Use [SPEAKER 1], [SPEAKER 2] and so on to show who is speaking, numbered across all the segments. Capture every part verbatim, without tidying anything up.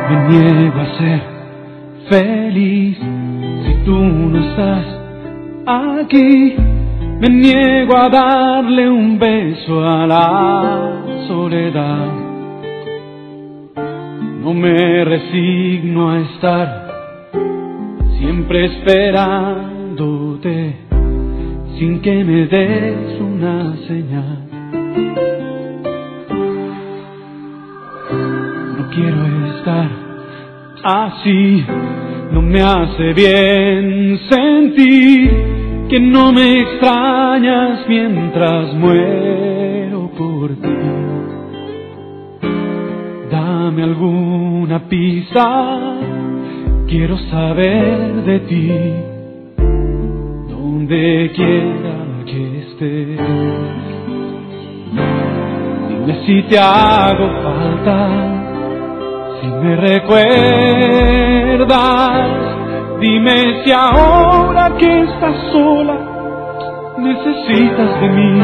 [SPEAKER 1] Me niego a ser feliz si tú no estás aquí. Me niego a darle un beso a la soledad. No me resigno a estar siempre esperándote sin que me des una señal. No quiero estar así, no me hace bien sentir que no me extrañas mientras muero por ti. Dame alguna pista, quiero saber de ti, donde quiera que estés. Dime si te hago falta, si me recuerdas. Dime si ahora que estás sola necesitas de mí.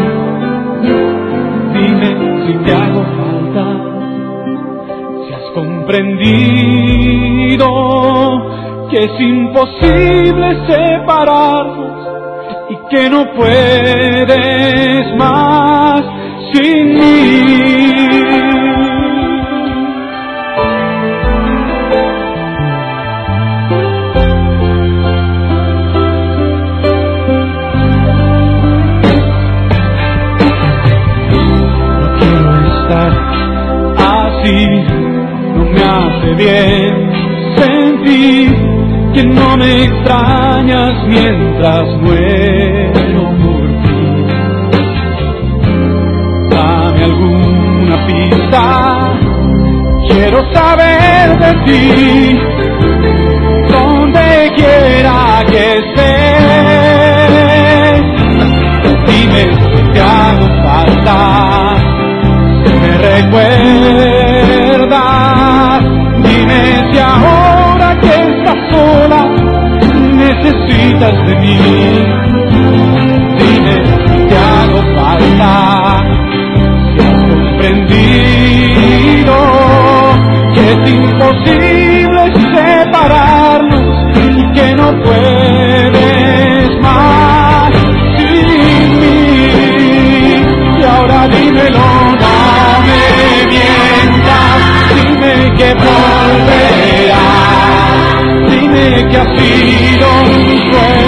[SPEAKER 1] Dime si te hago falta, si has comprendido que es imposible separarnos y que no puedes más sin mí. No me hace bien sentir que no me extrañas mientras muero por ti. Dame alguna pista, quiero saber de ti, donde quiera que estés. Dime si te hago falta, si me recuerdas. Dime si ahora que estás sola necesitas de mí. Dime si te hago falta, si has comprendido que es imposible separarnos y que no puedes más sin mí. Y ahora dímelo, no me mientas, dime que volverás, dime que ha sido un sueño.